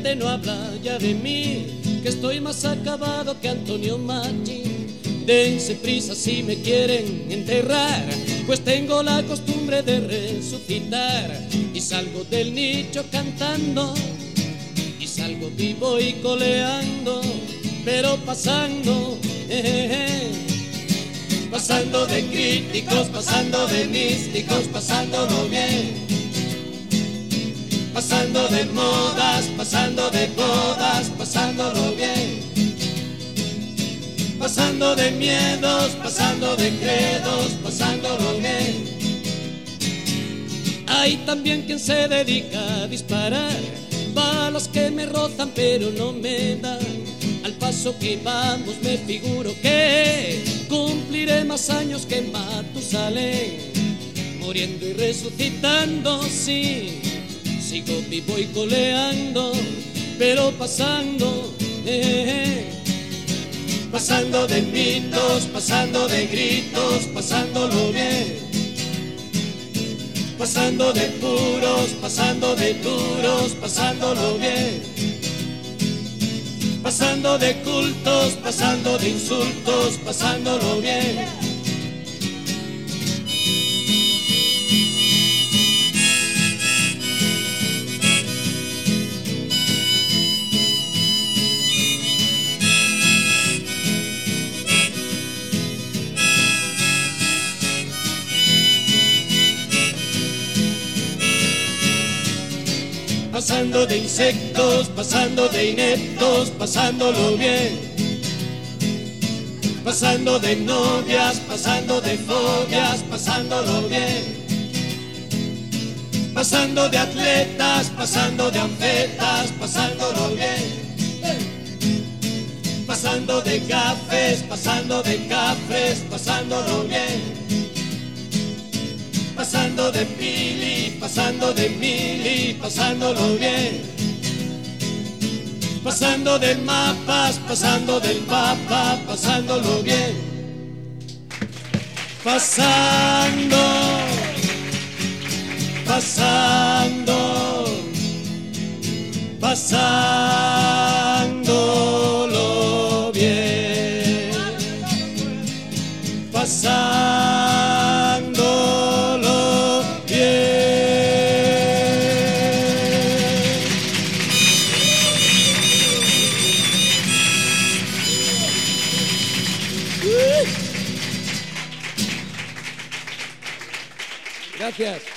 gente no habla ya de mí, que estoy más acabado que Antonio Machín. Dense prisa si me quieren enterrar, pues tengo la costumbre de resucitar. Y salgo del nicho cantando, y salgo vivo y coleando, pero pasando, pasando de críticos, pasando de místicos, pasándolo bien. Pasando de modas, pasando de bodas, pasándolo bien. Pasando de miedos, pasando de credos, pasándolo bien. Hay también quien se dedica a disparar balas que me rozan pero no me dan. Al paso que vamos me figuro que cumpliré más años que Matusalén, muriendo y resucitando, sí. Sigo vivo y coleando, pero pasando, pasando de mitos, pasando de gritos, pasándolo bien. Pasando de puros, pasando de duros, pasándolo bien. Pasando de cultos, pasando de insultos, pasándolo bien. Pasando de insectos, pasando de ineptos, pasándolo bien. Pasando de novias, pasando de fobias, pasándolo bien. Pasando de atletas, pasando de anfetas, pasándolo bien. Pasando de gafes, pasando de cafres, pasándolo bien. Pasando de pili, pasando de mili, pasándolo bien. Pasando de mapas, pasando del papa, pasándolo bien. Pasando, pasando, pasándolo bien. Pasando. Gracias.